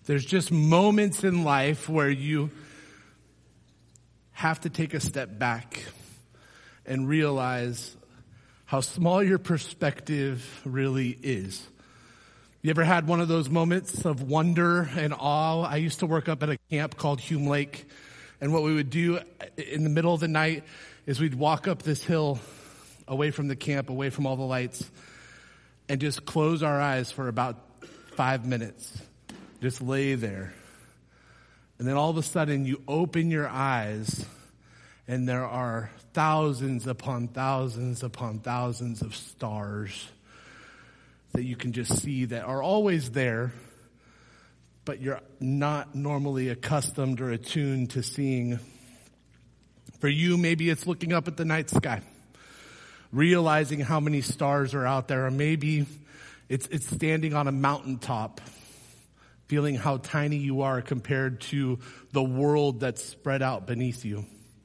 There's just moments in life where you have to take a step back and realize how small your perspective really is. You ever had one of those moments of wonder and awe? I used to work up at a camp called Hume Lake, and what we would do in the middle of the night is we'd walk up this hill away from the camp, away from all the lights, and just close our eyes for about 5 minutes. Just lay there. And then all of a sudden you open your eyes and there are thousands upon thousands upon thousands of stars that you can just see that are always there, but you're not normally accustomed or attuned to seeing. For you, maybe it's looking up at the night sky, realizing how many stars are out there, or maybe it's standing on a mountaintop, feeling how tiny you are compared to the world that's spread out beneath you.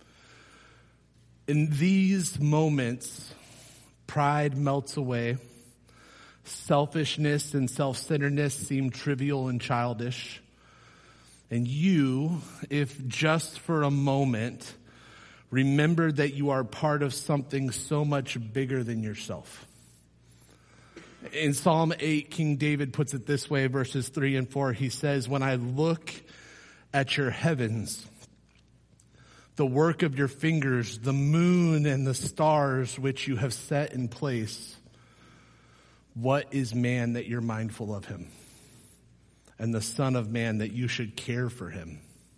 In these moments, pride melts away. Selfishness and self-centeredness seem trivial and childish. And you, if just for a moment, remember that you are part of something so much bigger than yourself. In Psalm 8, King David puts it this way, verses 3 and 4. He says, "When I look at your heavens, the work of your fingers, the moon and the stars which you have set in place, what is man that you're mindful of him? And the Son of Man that you should care for him?"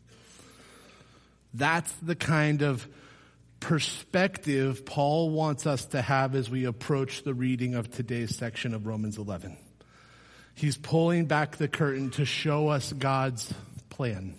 That's the kind of perspective Paul wants us to have as we approach the reading of today's section of Romans 11. He's pulling back the curtain to show us God's plan.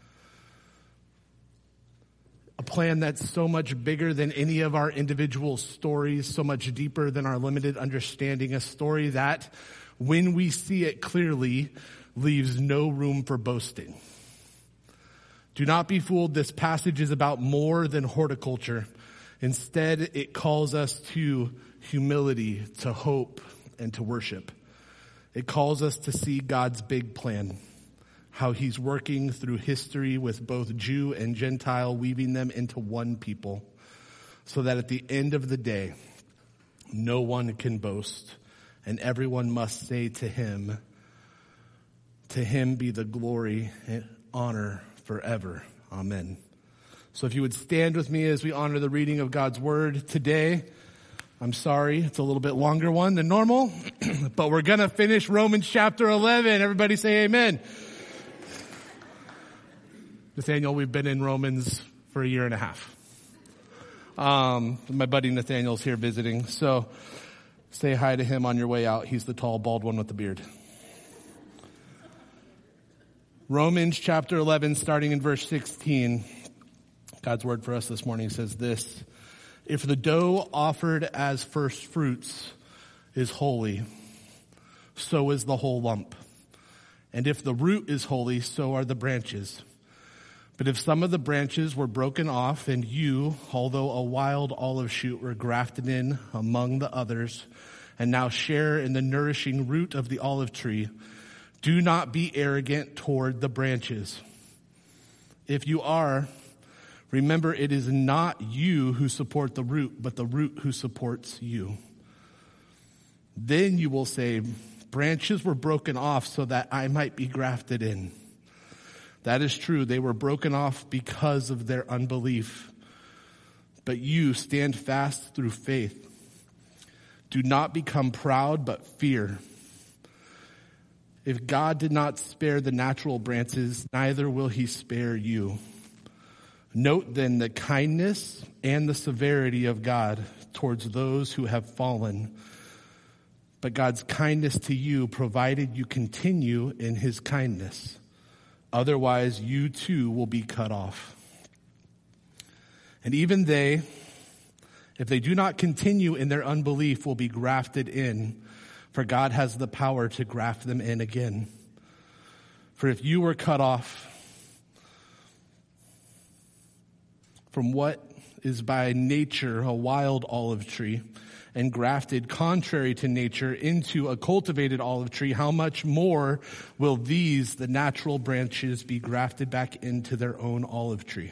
A plan that's so much bigger than any of our individual stories, so much deeper than our limited understanding. A story that, when we see it clearly, leaves no room for boasting. Do not be fooled. This passage is about more than horticulture. Instead, it calls us to humility, to hope, and to worship. It calls us to see God's big plan, how he's working through history with both Jew and Gentile, weaving them into one people, so that at the end of the day, no one can boast, and everyone must say to him be the glory and honor forever. Amen. So if you would stand with me as we honor the reading of God's word today. I'm sorry, it's a little bit longer one than normal, but we're going to finish Romans chapter 11. Everybody say amen. Nathaniel, we've been in Romans for 1.5 years. My buddy Nathaniel's here visiting, so say hi to him on your way out. He's the tall, bald one with the beard. Romans chapter 11, starting in verse 16. God's word for us this morning says this: "If the dough offered as first fruits is holy, so is the whole lump. And if the root is holy, so are the branches. But if some of the branches were broken off, and you, although a wild olive shoot, were grafted in among the others, and now share in the nourishing root of the olive tree, do not be arrogant toward the branches. If you are, remember it is not you who support the root, but the root who supports you. Then you will say, branches were broken off so that I might be grafted in. That is true. They were broken off because of their unbelief. But you stand fast through faith. Do not become proud, but fear. If God did not spare the natural branches, neither will he spare you. Note then the kindness and the severity of God towards those who have fallen. But God's kindness to you, provided you continue in his kindness. Otherwise, you too will be cut off. And even they, if they do not continue in their unbelief, will be grafted in, for God has the power to graft them in again. For if you were cut off from what is by nature a wild olive tree, and grafted contrary to nature into a cultivated olive tree, how much more will these, the natural branches, be grafted back into their own olive tree?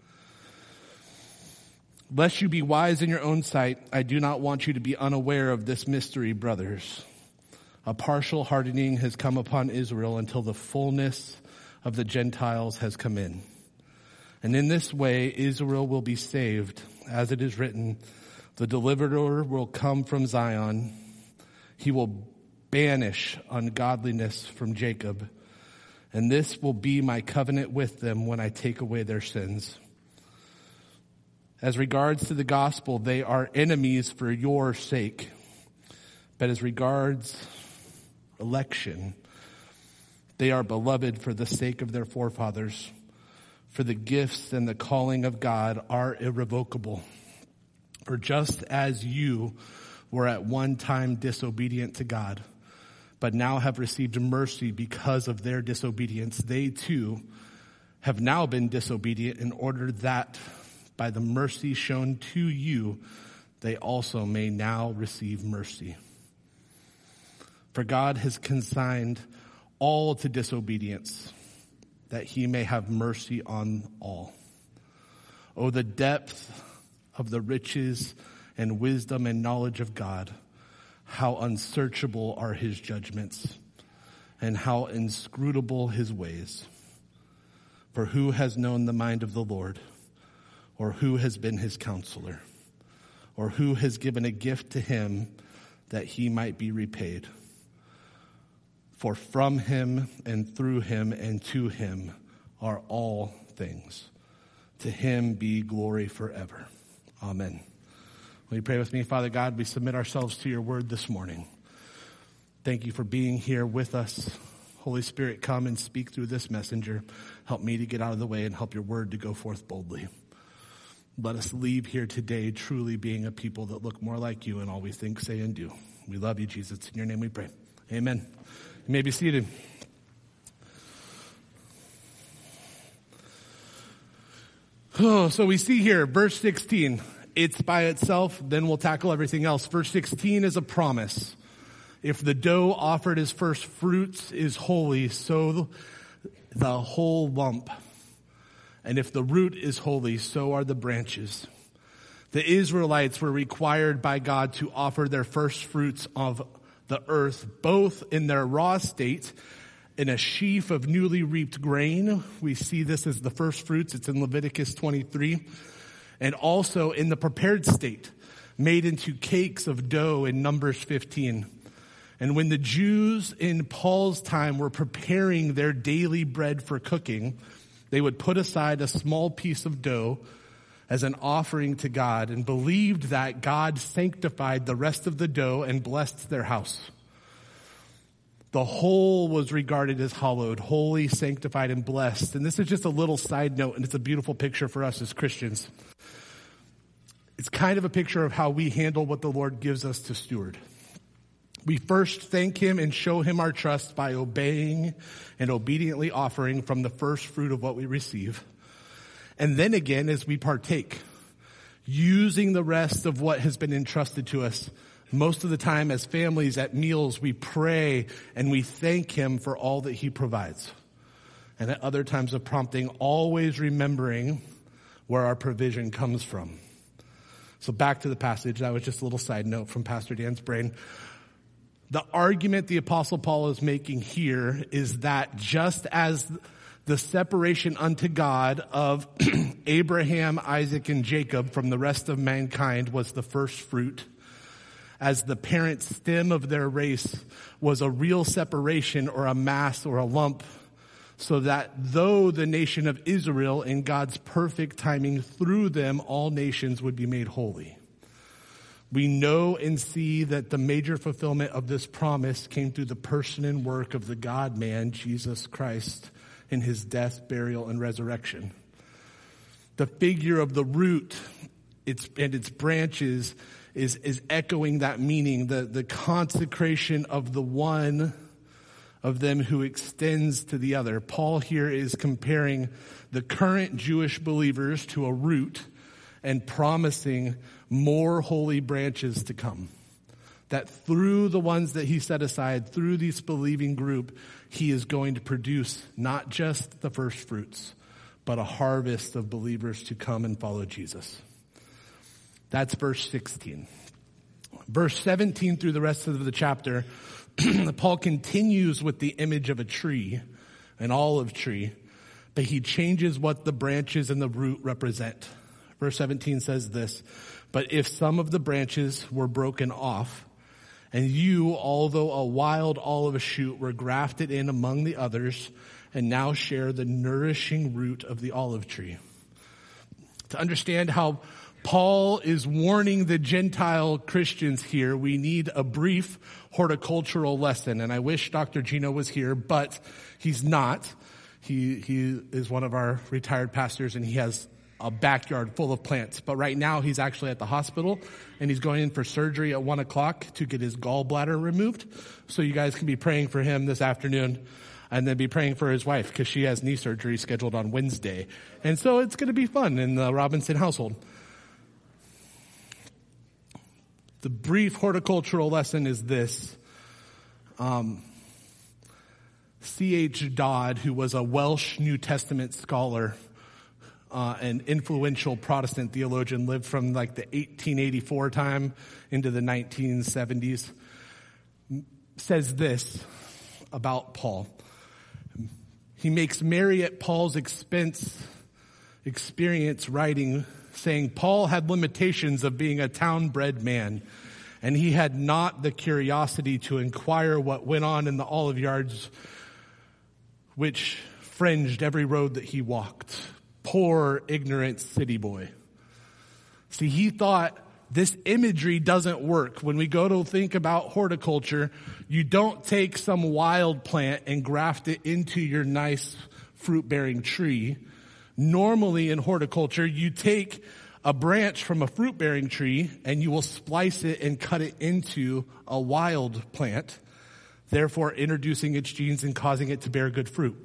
Lest you be wise in your own sight, I do not want you to be unaware of this mystery, brothers. A partial hardening has come upon Israel until the fullness of the Gentiles has come in. And in this way, Israel will be saved, as it is written, the deliverer will come from Zion. He will banish ungodliness from Jacob. And this will be my covenant with them when I take away their sins. As regards to the gospel, they are enemies for your sake. But as regards election, they are beloved for the sake of their forefathers. For the gifts and the calling of God are irrevocable. For just as you were at one time disobedient to God, but now have received mercy because of their disobedience, they too have now been disobedient in order that by the mercy shown to you, they also may now receive mercy. For God has consigned all to disobedience, that he may have mercy on all. Oh, the depth of the riches and wisdom and knowledge of God, how unsearchable are his judgments, and how inscrutable his ways. For who has known the mind of the Lord, or who has been his counselor, or who has given a gift to him that he might be repaid? For from him and through him and to him are all things. To him be glory forever. Amen. Will you pray with me? Father God, we submit ourselves to your word this morning. Thank you for being here with us. Holy Spirit, come and speak through this messenger. Help me to get out of the way and help your word to go forth boldly. Let us leave here today truly being a people that look more like you in all we think, say, and do. We love you, Jesus. In your name we pray. Amen. You may be seated. Oh, so we see here, verse 16. It's by itself, then we'll tackle everything else. Verse 16 is a promise. If the dough offered as first fruits is holy, so the whole lump. And if the root is holy, so are the branches. The Israelites were required by God to offer their first fruits of the earth, both in their raw state, in a sheaf of newly reaped grain. We see this as the first fruits. It's in Leviticus 23. And also in the prepared state, made into cakes of dough in Numbers 15. And when the Jews in Paul's time were preparing their daily bread for cooking, they would put aside a small piece of dough as an offering to God and believed that God sanctified the rest of the dough and blessed their house. The whole was regarded as hallowed, holy, sanctified, and blessed. And this is just a little side note, and it's a beautiful picture for us as Christians. It's kind of a picture of how we handle what the Lord gives us to steward. We first thank him and show him our trust by obeying and obediently offering from the first fruit of what we receive. And then again, as we partake, using the rest of what has been entrusted to us. Most of the time as families at meals, we pray and we thank him for all that he provides. And at other times of prompting, always remembering where our provision comes from. So back to the passage. That was just a little side note from Pastor Dan's brain. The argument the Apostle Paul is making here is that just as the separation unto God of Abraham, Isaac, and Jacob from the rest of mankind was the first fruit, as the parent stem of their race was a real separation or a mass or a lump, so that though the nation of Israel in God's perfect timing through them, all nations would be made holy. We know and see that the major fulfillment of this promise came through the person and work of the God-man, Jesus Christ, in his death, burial, and resurrection. The figure of the root and its branches is echoing that meaning, the consecration of the one of them who extends to the other. Paul here is comparing the current Jewish believers to a root and promising more holy branches to come. That through the ones that he set aside, through this believing group, he is going to produce not just the first fruits, but a harvest of believers to come and follow Jesus. That's verse 16. Verse 17 through the rest of the chapter, Paul continues with the image of a tree, an olive tree, but he changes what the branches and the root represent. Verse 17 says this, "But if some of the branches were broken off, and you, although a wild olive shoot, were grafted in among the others, and now share the nourishing root of the olive tree." To understand how Paul is warning the Gentile Christians here, we need a brief horticultural lesson. And I wish Dr. Gino was here, but he's not. He is one of our retired pastors, and he has a backyard full of plants. But right now he's actually at the hospital, and he's going in for surgery at 1 o'clock to get his gallbladder removed. So you guys can be praying for him this afternoon, and then be praying for his wife, because she has knee surgery scheduled on Wednesday. And so it's going to be fun in the Robinson household. The brief horticultural lesson is this. C.H. Dodd, who was a Welsh New Testament scholar, an influential Protestant theologian, lived from like the 1884 time into the 1970s, says this about Paul. He makes merry at Paul's experience writing, saying, "Paul had limitations of being a town-bred man, and he had not the curiosity to inquire what went on in the olive yards which fringed every road that he walked. Poor, ignorant city boy." See, he thought this imagery doesn't work. When we go to think about horticulture, you don't take some wild plant and graft it into your nice fruit-bearing tree. Normally in horticulture, you take a branch from a fruit-bearing tree and you will splice it and cut it into a wild plant, therefore introducing its genes and causing it to bear good fruit.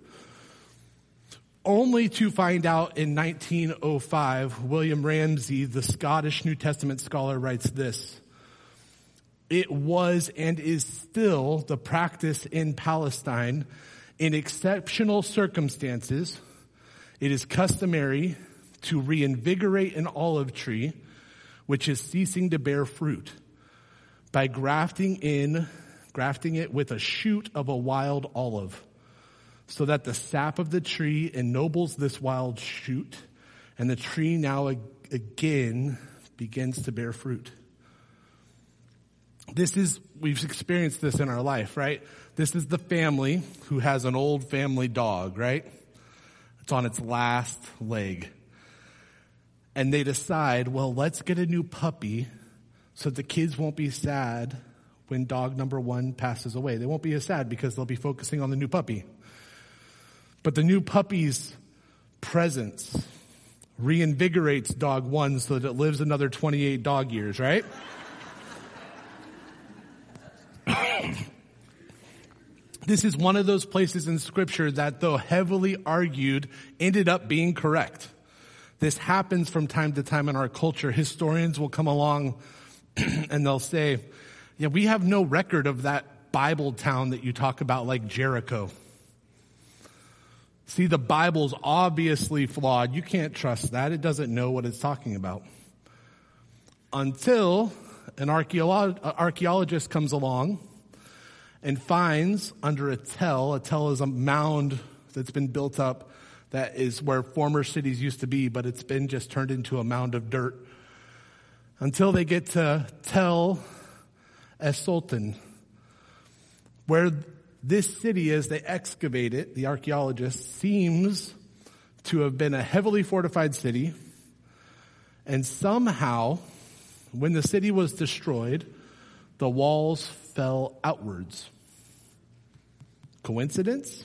Only to find out in 1905, William Ramsay, the Scottish New Testament scholar, writes this: "It was and is still the practice in Palestine, in exceptional circumstances, it is customary to reinvigorate an olive tree which is ceasing to bear fruit by grafting it with a shoot of a wild olive, so that the sap of the tree ennobles this wild shoot, and the tree now again begins to bear fruit." We've experienced this in our life, right? This is the family who has an old family dog, right? It's on its last leg. And they decide, well, let's get a new puppy so the kids won't be sad when dog number one passes away. They won't be as sad because they'll be focusing on the new puppy. But the new puppy's presence reinvigorates dog one so that it lives another 28 dog years, right? This is one of those places in Scripture that, though heavily argued, ended up being correct. This happens from time to time in our culture. Historians will come along and they'll say, yeah, we have no record of that Bible town that you talk about, like Jericho. See, the Bible's obviously flawed. You can't trust that. It doesn't know what it's talking about. Until an archaeologist comes along and finds under a tell is a mound that's been built up that is where former cities used to be, but it's been just turned into a mound of dirt. Until they get to Tel Es-Sultan, where this city, as they excavate it, the archaeologist, seems to have been a heavily fortified city. And somehow, when the city was destroyed, the walls fell outwards. Coincidence?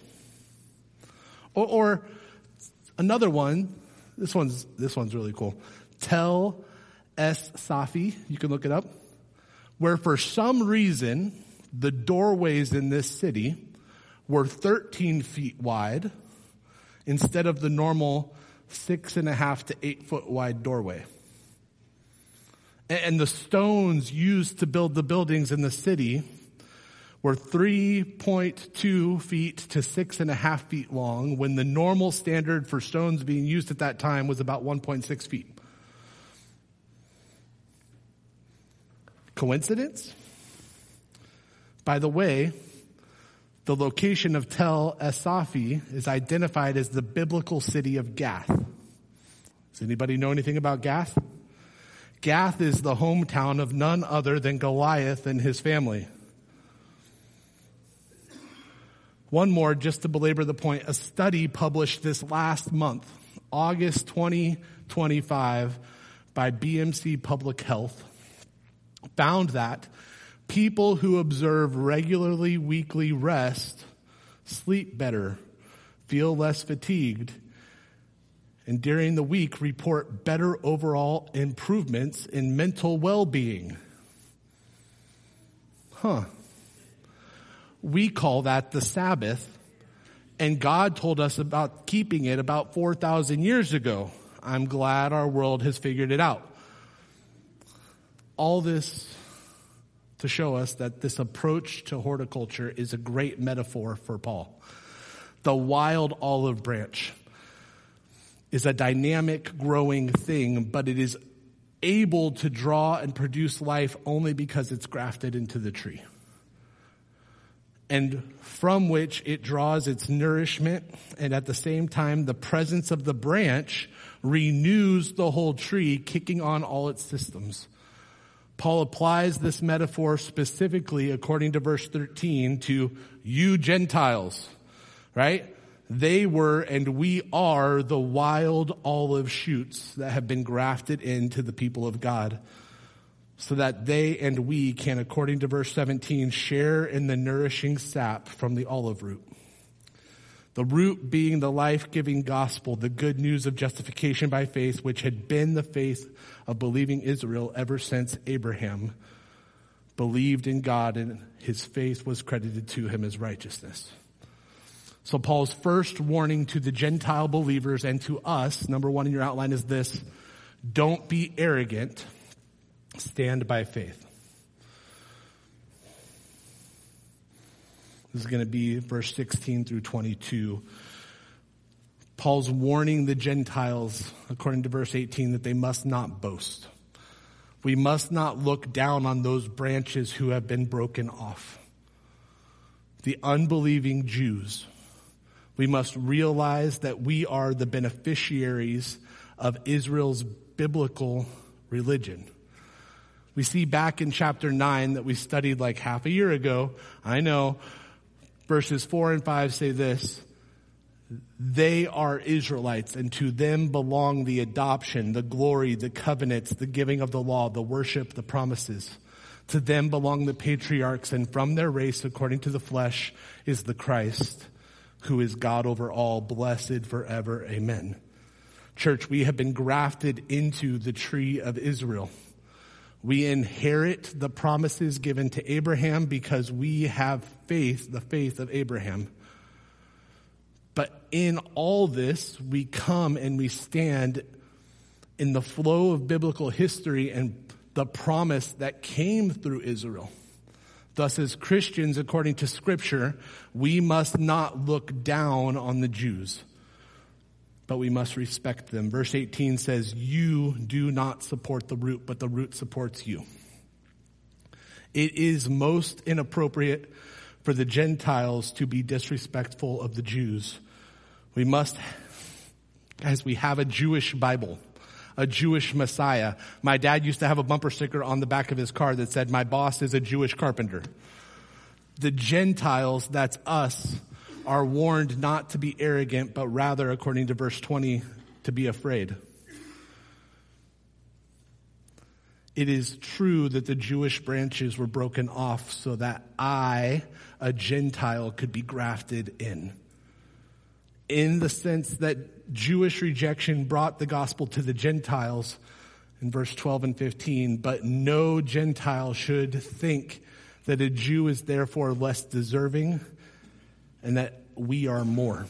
Or another one, this one's really cool. Tel Es-Safi, you can look it up, where for some reason the doorways in this city were 13 feet wide instead of the normal 6.5 to 8 foot wide doorway. And the stones used to build the buildings in the city were 3.2 feet to 6.5 feet long, when the normal standard for stones being used at that time was about 1.6 feet. Coincidence? By the way, the location of Tel Esafi is identified as the biblical city of Gath. Does anybody know anything about Gath? Gath is the hometown of none other than Goliath and his family. One more, just to belabor the point. A study published this last month, August 2025, by BMC Public Health, found that people who observe regularly weekly rest sleep better, feel less fatigued, and during the week report better overall improvements in mental well-being. We call that the Sabbath, and God told us about keeping it about 4,000 years ago. I'm glad our world has figured it out. All this to show us that this approach to horticulture is a great metaphor for Paul. The wild olive branch is a dynamic, growing thing, but it is able to draw and produce life only because it's grafted into the tree, and from which it draws its nourishment, and at the same time, the presence of the branch renews the whole tree, kicking on all its systems. Paul applies this metaphor specifically, according to verse 13, to you Gentiles, right? They were and we are the wild olive shoots that have been grafted into the people of God, so that they and we can, according to verse 17, share in the nourishing sap from the olive root. The root being the life-giving gospel, the good news of justification by faith, which had been the faith of believing Israel ever since Abraham believed in God and his faith was credited to him as righteousness. So Paul's first warning to the Gentile believers and to us, number one in your outline, is this: don't be arrogant, stand by faith. This is going to be verse 16 through 22. Paul's warning the Gentiles, according to verse 18, that they must not boast. We must not look down on those branches who have been broken off. The unbelieving Jews. We must realize that we are the beneficiaries of Israel's biblical religion. We see back in chapter 9 that we studied like half a year ago. I know. Verses 4 and 5 say this: they are Israelites, and to them belong the adoption, the glory, the covenants, the giving of the law, the worship, the promises. To them belong the patriarchs, and from their race, according to the flesh, is the Christ, who is God over all, blessed forever. Amen. Church, we have been grafted into the tree of Israel. We inherit the promises given to Abraham because we have faith, the faith of Abraham. But in all this, we come and we stand in the flow of biblical history and the promise that came through Israel. Thus, as Christians, according to Scripture, we must not look down on the Jews, but we must respect them. Verse 18 says, you do not support the root, but the root supports you. It is most inappropriate for the Gentiles to be disrespectful of the Jews. We must, guys, we have a Jewish Bible, a Jewish Messiah. My dad used to have a bumper sticker on the back of his car that said, my boss is a Jewish carpenter. The Gentiles, that's us, are warned not to be arrogant, but rather, according to verse 20, to be afraid. It is true that the Jewish branches were broken off so that I, a Gentile, could be grafted in the sense that Jewish rejection brought the gospel to the Gentiles in verse 12 and 15, but no Gentile should think that a Jew is therefore less deserving and that we are more,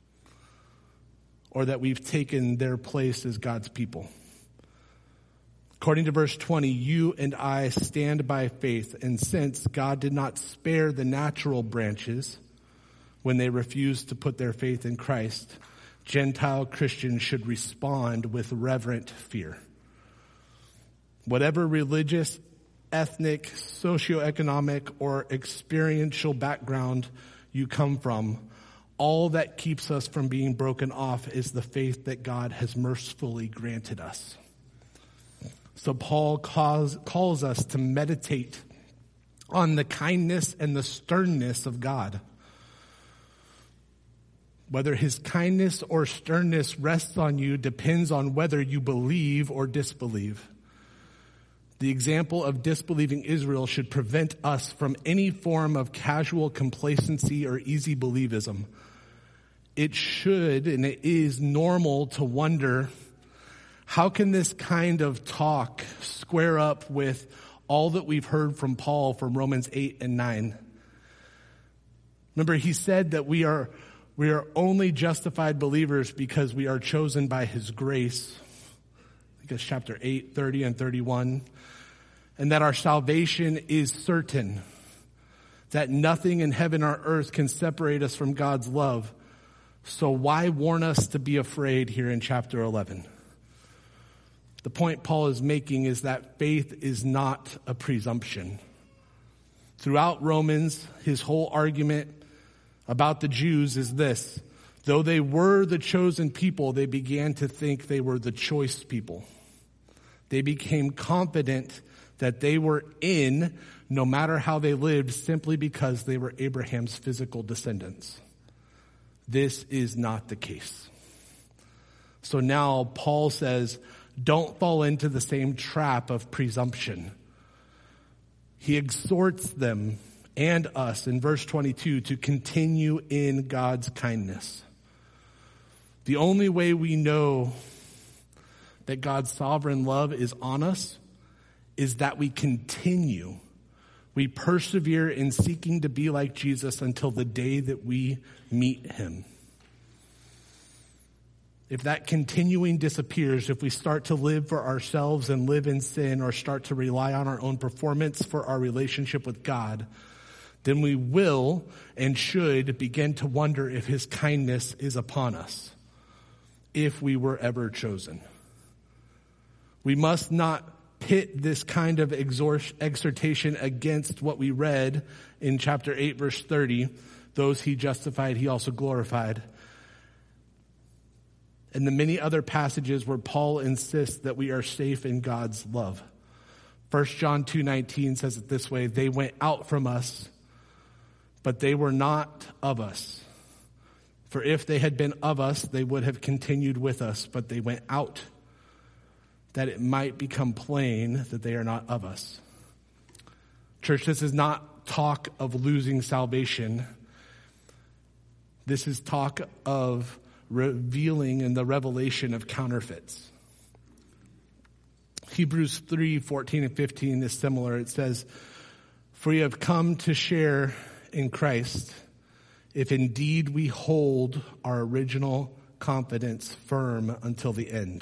or that we've taken their place as God's people. According to verse 20, you and I stand by faith, and since God did not spare the natural branches when they refused to put their faith in Christ, Gentile Christians should respond with reverent fear. Whatever religious, ethnic, socioeconomic, or experiential background you come from, all that keeps us from being broken off is the faith that God has mercifully granted us. So Paul calls us to meditate on the kindness and the sternness of God. Whether his kindness or sternness rests on you depends on whether you believe or disbelieve. The example of disbelieving Israel should prevent us from any form of casual complacency or easy believism. It should, and it is normal to wonder, how can this kind of talk square up with all that we've heard from Paul from Romans 8 and 9? Remember, he said that we are only justified believers because we are chosen by his grace. I think it's chapter 8, 30 and 31. And that our salvation is certain. That nothing in heaven or earth can separate us from God's love. So why warn us to be afraid here in chapter 11? The point Paul is making is that faith is not a presumption. Throughout Romans, his whole argument about the Jews is this: though they were the chosen people, they began to think they were the choice people. They became confident that they were in, no matter how they lived, simply because they were Abraham's physical descendants. This is not the case. So now Paul says, don't fall into the same trap of presumption. He exhorts them and us in verse 22 to continue in God's kindness. The only way we know that God's sovereign love is on us is that we continue. We persevere in seeking to be like Jesus until the day that we meet him. If that continuing disappears, if we start to live for ourselves and live in sin, or start to rely on our own performance for our relationship with God, then we will and should begin to wonder if his kindness is upon us, if we were ever chosen. We must not pit this kind of exhortation against what we read in chapter 8, verse 30. Those he justified, he also glorified. And the many other passages where Paul insists that we are safe in God's love. 1 John 2:19 says it this way: they went out from us, but they were not of us. For if they had been of us, they would have continued with us, but they went out, that it might become plain that they are not of us. Church, this is not talk of losing salvation. This is talk of revealing and the revelation of counterfeits. Hebrews 3:14 and 15 is similar. It says, for we have come to share in Christ, if indeed we hold our original confidence firm until the end.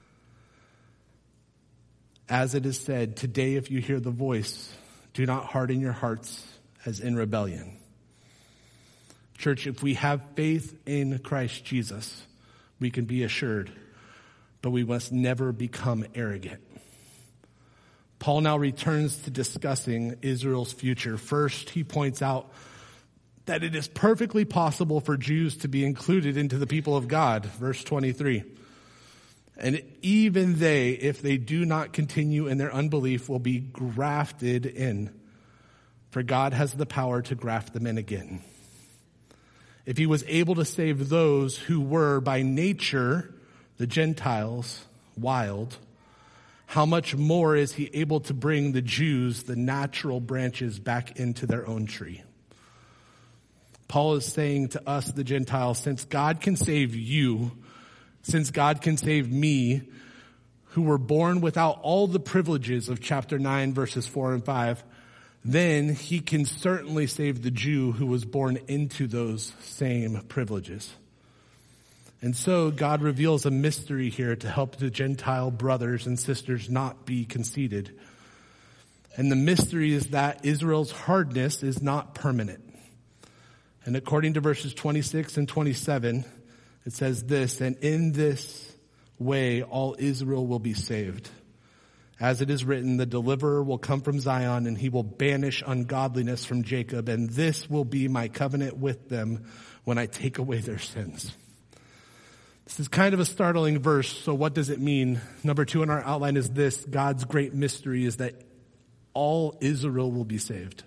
As it is said, today if you hear the voice, do not harden your hearts as in rebellion. Church, if we have faith in Christ Jesus, we can be assured, but we must never become arrogant. Paul now returns to discussing Israel's future. First, he points out that it is perfectly possible for Jews to be included into the people of God. Verse 23. And even they, if they do not continue in their unbelief, will be grafted in. For God has the power to graft them in again. If he was able to save those who were by nature, the Gentiles, wild, how much more is he able to bring the Jews, the natural branches, back into their own tree? Paul is saying to us, the Gentiles, since God can save you, since God can save me, who were born without all the privileges of chapter 9, verses 4 and 5, then he can certainly save the Jew who was born into those same privileges. And so God reveals a mystery here to help the Gentile brothers and sisters not be conceited. And the mystery is that Israel's hardness is not permanent. And according to verses 26 and 27, it says this, "And in this way all Israel will be saved. As it is written, the deliverer will come from Zion, and he will banish ungodliness from Jacob, and this will be my covenant with them when I take away their sins." This is kind of a startling verse, so what does it mean? Number 2 in our outline is this: God's great mystery is that all Israel will be saved.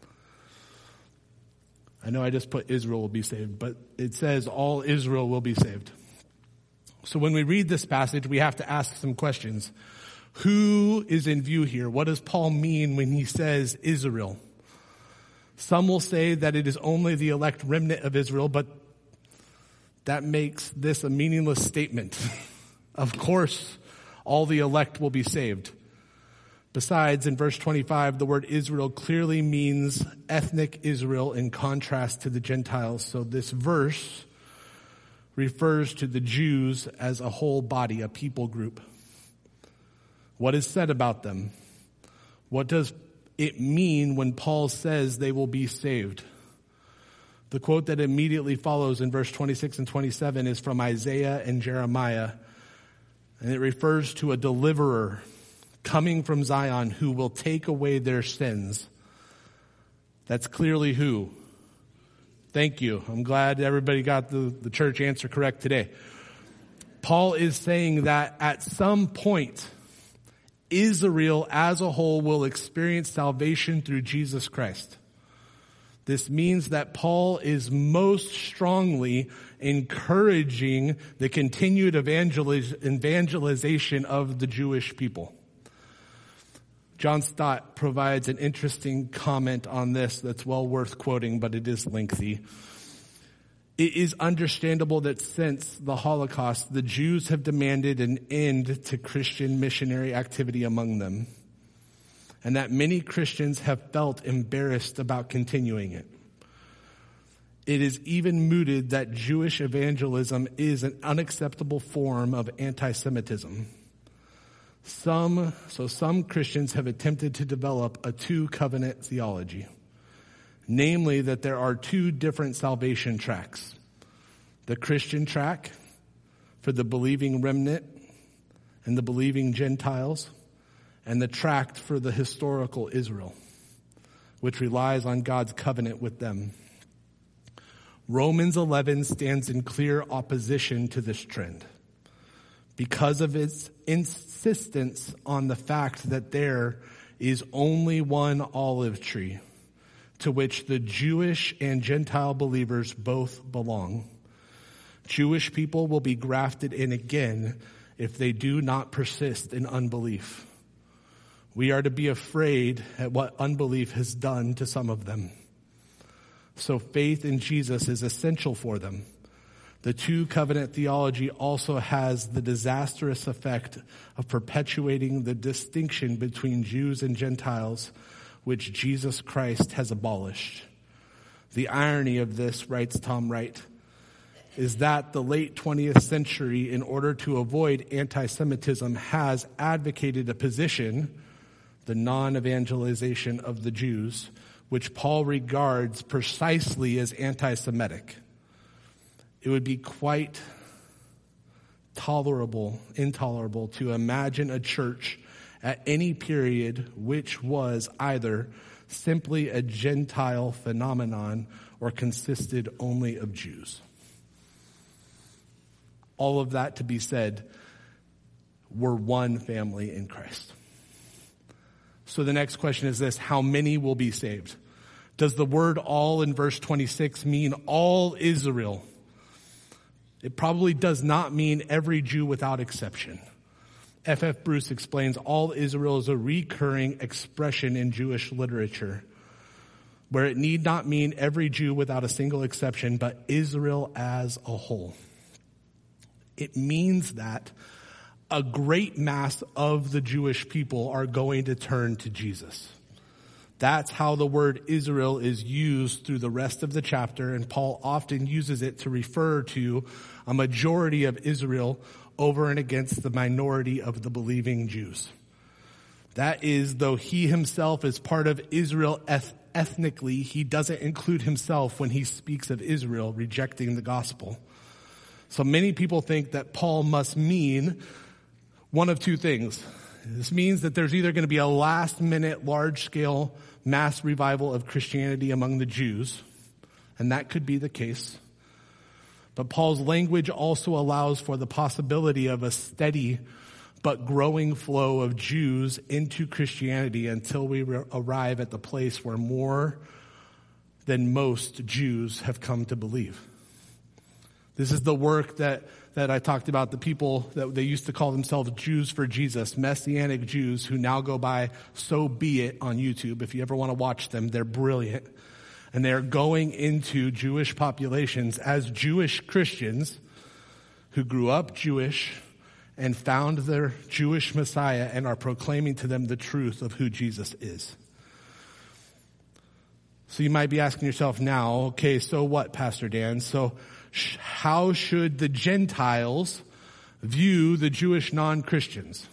I know I just put Israel will be saved, but it says all Israel will be saved. So when we read this passage, we have to ask some questions. Who is in view here? What does Paul mean when he says Israel? Some will say that it is only the elect remnant of Israel, but that makes this a meaningless statement. Of course, all the elect will be saved. Besides, in verse 25, the word Israel clearly means ethnic Israel in contrast to the Gentiles. So this verse refers to the Jews as a whole body, a people group. What is said about them? What does it mean when Paul says they will be saved? The quote that immediately follows in verse 26 and 27 is from Isaiah and Jeremiah, and it refers to a deliverer coming from Zion who will take away their sins. That's clearly who? Thank you. I'm glad everybody got the church answer correct today. Paul is saying that at some point, Israel as a whole will experience salvation through Jesus Christ. This means that Paul is most strongly encouraging the continued evangelization of the Jewish people. John Stott provides an interesting comment on this that's well worth quoting, but it is lengthy. It is understandable that since the Holocaust, the Jews have demanded an end to Christian missionary activity among them, and that many Christians have felt embarrassed about continuing it. It is even mooted that Jewish evangelism is an unacceptable form of anti-Semitism. Some Christians have attempted to develop a two-covenant theology, namely that there are two different salvation tracks: the Christian track for the believing remnant and the believing Gentiles, and the tract for the historical Israel, which relies on God's covenant with them. Romans 11 stands in clear opposition to this trend because of its insistence on the fact that there is only one olive tree to which the Jewish and Gentile believers both belong. Jewish people will be grafted in again if they do not persist in unbelief. We are to be afraid at what unbelief has done to some of them. So faith in Jesus is essential for them. The two covenant theology also has the disastrous effect of perpetuating the distinction between Jews and Gentiles, which Jesus Christ has abolished. The irony of this, writes Tom Wright, is that the late 20th century, in order to avoid anti-Semitism, has advocated a position, the non-evangelization of the Jews, which Paul regards precisely as anti-Semitic. It would be quite intolerable to imagine a church at any period which was either simply a Gentile phenomenon or consisted only of Jews. All of that to be said, we're one family in Christ. So the next question is this: how many will be saved? Does the word all in verse 26 mean all Israel? It probably does not mean every Jew without exception. F.F. Bruce explains all Israel is a recurring expression in Jewish literature, where it need not mean every Jew without a single exception, but Israel as a whole. It means that a great mass of the Jewish people are going to turn to Jesus. That's how the word Israel is used through the rest of the chapter, and Paul often uses it to refer to a majority of Israel over and against the minority of the believing Jews. That is, though he himself is part of Israel ethnically, he doesn't include himself when he speaks of Israel rejecting the gospel. So many people think that Paul must mean one of two things. This means that there's either going to be a last-minute, large-scale mass revival of Christianity among the Jews, and that could be the case. But Paul's language also allows for the possibility of a steady but growing flow of Jews into Christianity until we arrive at the place where more than most Jews have come to believe. This is the work that I talked about, the people that they used to call themselves Jews for Jesus, Messianic Jews who now go by So Be It on YouTube. If you ever want to watch them, they're brilliant. And they're going into Jewish populations as Jewish Christians who grew up Jewish and found their Jewish Messiah and are proclaiming to them the truth of who Jesus is. So you might be asking yourself now, okay, so what, Pastor Dan? So how should the Gentiles view the Jewish non-Christians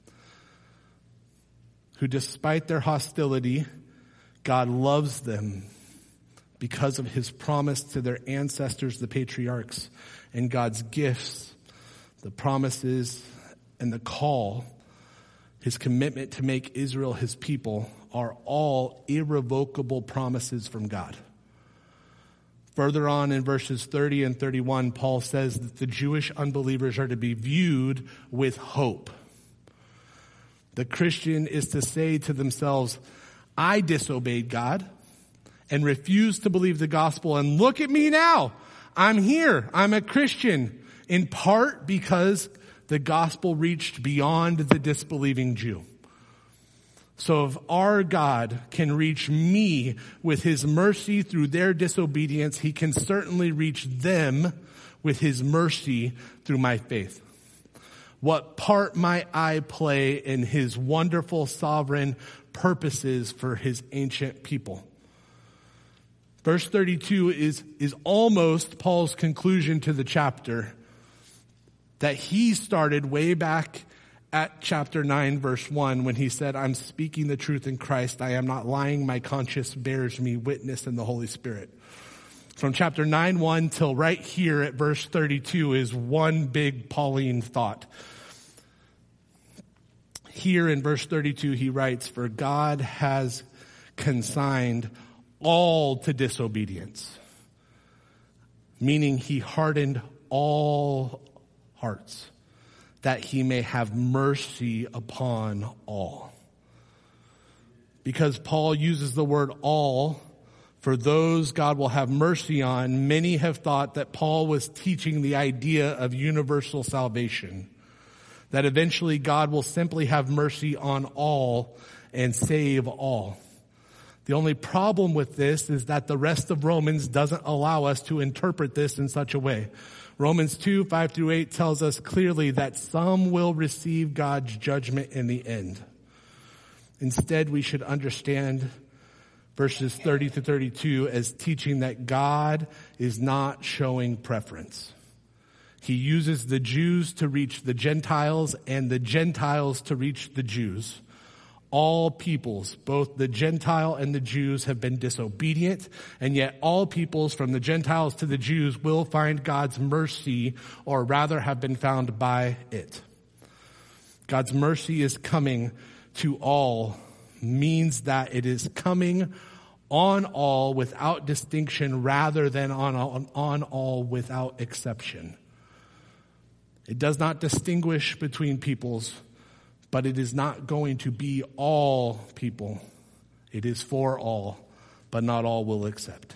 who, despite their hostility, God loves them because of his promise to their ancestors, the patriarchs, and God's gifts, the promises and the call, his commitment to make Israel his people, are all irrevocable promises from God. Further on in verses 30 and 31, Paul says that the Jewish unbelievers are to be viewed with hope. The Christian is to say to themselves, I disobeyed God and refused to believe the gospel, and look at me now. I'm here. I'm a Christian, in part because the gospel reached beyond the disbelieving Jew. So if our God can reach me with his mercy through their disobedience, he can certainly reach them with his mercy through my faith. What part might I play in his wonderful sovereign purposes for his ancient people? Verse 32 is almost Paul's conclusion to the chapter that he started way back at chapter 9, verse 1, when he said, I'm speaking the truth in Christ. I am not lying. My conscience bears me witness in the Holy Spirit. From chapter 9:1 till right here at verse 32 is one big Pauline thought. Here in verse 32, he writes, for God has consigned all to disobedience, meaning he hardened all hearts, that he may have mercy upon all. Because Paul uses the word all for those God will have mercy on, many have thought that Paul was teaching the idea of universal salvation, that eventually God will simply have mercy on all and save all. The only problem with this is that the rest of Romans doesn't allow us to interpret this in such a way. Romans 2, 5 through 8 tells us clearly that some will receive God's judgment in the end. Instead, we should understand verses 30 to 32 as teaching that God is not showing preference. He uses the Jews to reach the Gentiles and the Gentiles to reach the Jews. All peoples, both the Gentile and the Jews, have been disobedient, and yet all peoples from the Gentiles to the Jews will find God's mercy, or rather have been found by it. God's mercy is coming to all, means that it is coming on all without distinction rather than on all without exception. It does not distinguish between peoples, but it is not going to be all people. It is for all, but not all will accept.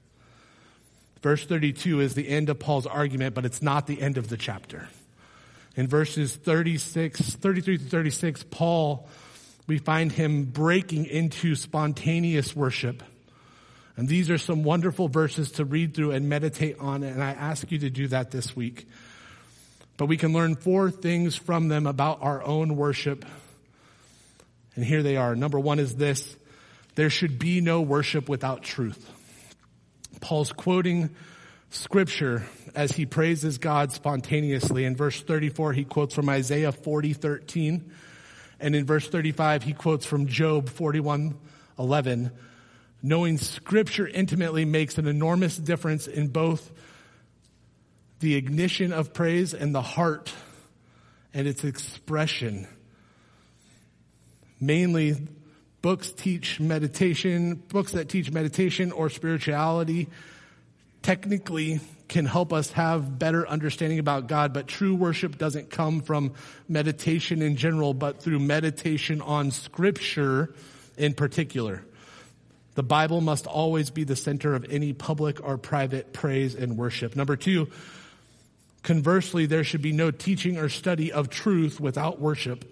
Verse 32 is the end of Paul's argument, but it's not the end of the chapter. In verses 33 to 36, Paul, we find him breaking into spontaneous worship. And these are some wonderful verses to read through and meditate on, and I ask you to do that this week. But we can learn 4 things from them about our own worship. And here they are. Number 1 is this. There should be no worship without truth. Paul's quoting scripture as he praises God spontaneously. In verse 34, he quotes from Isaiah 40:13. And in verse 35, he quotes from Job 41:11. Knowing scripture intimately makes an enormous difference in both the ignition of praise and the heart and its expression. Mainly, books that teach meditation or spirituality technically can help us have better understanding about God, but true worship doesn't come from meditation in general, but through meditation on scripture in particular. The Bible must always be the center of any public or private praise and worship. Number 2, conversely, there should be no teaching or study of truth without worship.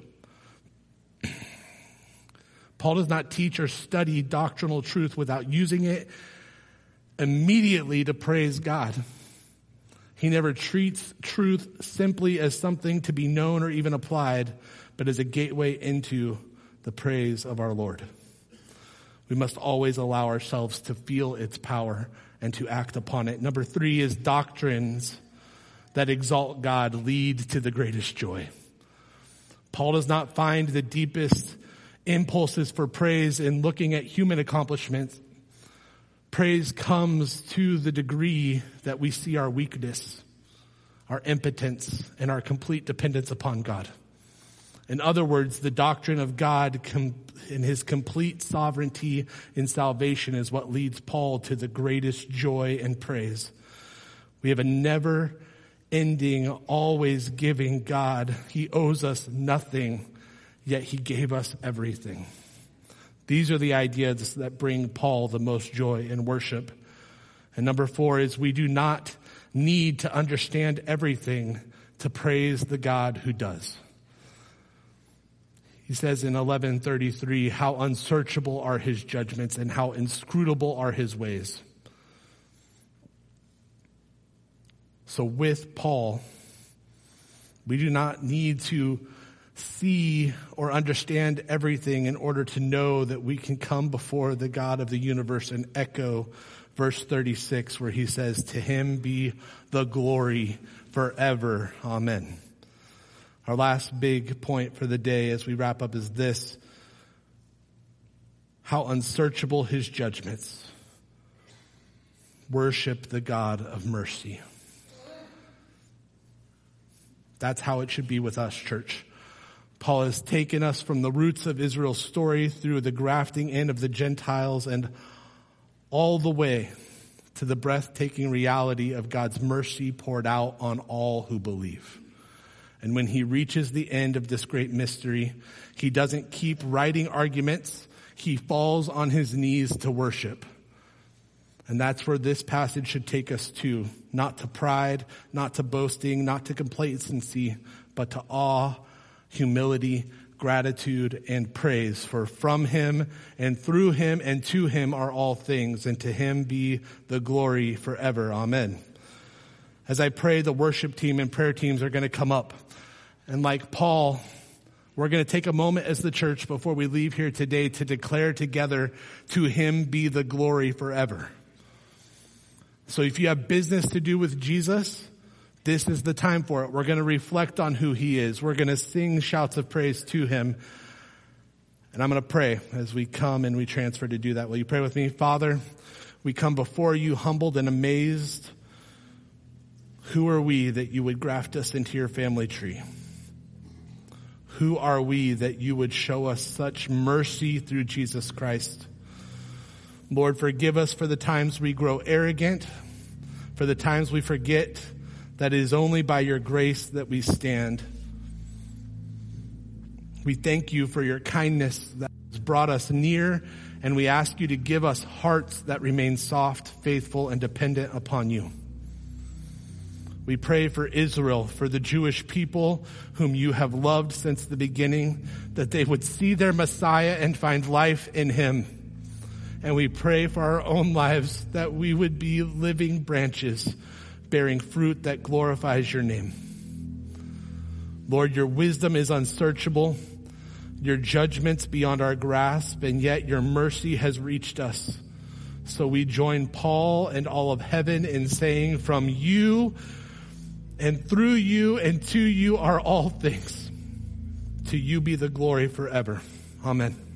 Paul does not teach or study doctrinal truth without using it immediately to praise God. He never treats truth simply as something to be known or even applied, but as a gateway into the praise of our Lord. We must always allow ourselves to feel its power and to act upon it. Number 3 is doctrines that exalt God lead to the greatest joy. Paul does not find the deepest impulses for praise in looking at human accomplishments. Praise comes to the degree that we see our weakness, our impotence, and our complete dependence upon God. In other words, the doctrine of God in his complete sovereignty in salvation is what leads Paul to the greatest joy and praise. We have a never-ending, always giving God. He owes us nothing, yet he gave us everything. These are the ideas that bring Paul the most joy in worship. And number 4 is we do not need to understand everything to praise the God who does. He says in 11:33, how unsearchable are his judgments and how inscrutable are his ways. So with Paul, we do not need to see or understand everything in order to know that we can come before the God of the universe and echo verse 36 where he says, to him be the glory forever. Amen. Our last big point for the day as we wrap up is this: how unsearchable his judgments. Worship the God of mercy. That's how it should be with us, church. Paul has taken us from the roots of Israel's story through the grafting in of the Gentiles and all the way to the breathtaking reality of God's mercy poured out on all who believe. And when he reaches the end of this great mystery, he doesn't keep writing arguments. He falls on his knees to worship. And that's where this passage should take us to. Not to pride, not to boasting, not to complacency, but to awe, humility, gratitude, and praise. For from him and through him and to him are all things, and to him be the glory forever. Amen. As I pray, the worship team and prayer teams are going to come up. And like Paul, we're going to take a moment as the church before we leave here today to declare together, to him be the glory forever. So if you have business to do with Jesus, this is the time for it. We're going to reflect on who he is. We're going to sing shouts of praise to him. And I'm going to pray as we come and we transfer to do that. Will you pray with me? Father, we come before you humbled and amazed. Who are we that you would graft us into your family tree? Who are we that you would show us such mercy through Jesus Christ? Lord, forgive us for the times we grow arrogant, for the times we forget that it is only by your grace that we stand. We thank you for your kindness that has brought us near, and we ask you to give us hearts that remain soft, faithful, and dependent upon you. We pray for Israel, for the Jewish people whom you have loved since the beginning, that they would see their Messiah and find life in him. And we pray for our own lives that we would be living branches bearing fruit that glorifies your name. Lord, your wisdom is unsearchable. your judgments beyond our grasp, and yet your mercy has reached us. So we join Paul and all of heaven in saying, from you and through you and to you are all things. To you be the glory forever. Amen.